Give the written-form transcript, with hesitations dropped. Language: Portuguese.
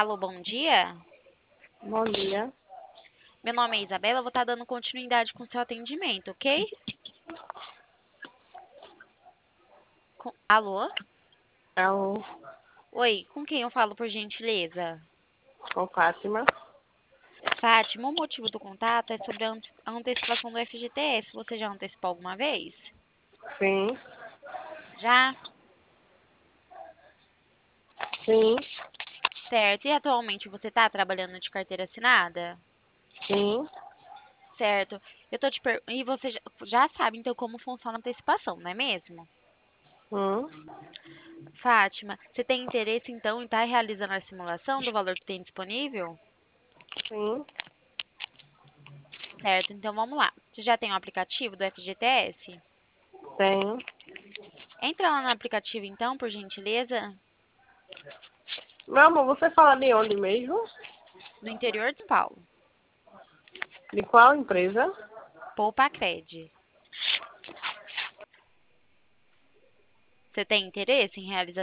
Alô, bom dia. Bom dia. Meu nome é Isabela, eu vou estar dando continuidade com o seu atendimento, ok? Alô? Eu Oi, com quem eu falo, por gentileza? sou Fátima. Fátima, o motivo do contato é sobre a antecipação do FGTS. Você já antecipou alguma vez? Sim, Já? sim, Certo. E atualmente você está trabalhando de carteira assinada? sim, Certo. E você já sabe, então, como funciona a antecipação, não é mesmo? hum, Fátima, você tem interesse, então, em estar realizando a simulação do valor que tem disponível? sim, Certo, então vamos lá. Você já tem o aplicativo do FGTS? tenho. Entra lá no aplicativo então, por gentileza, Meu amor, você fala de onde mesmo? no interior de São Paulo. De qual empresa? Poupacred. Você tem interesse em realizar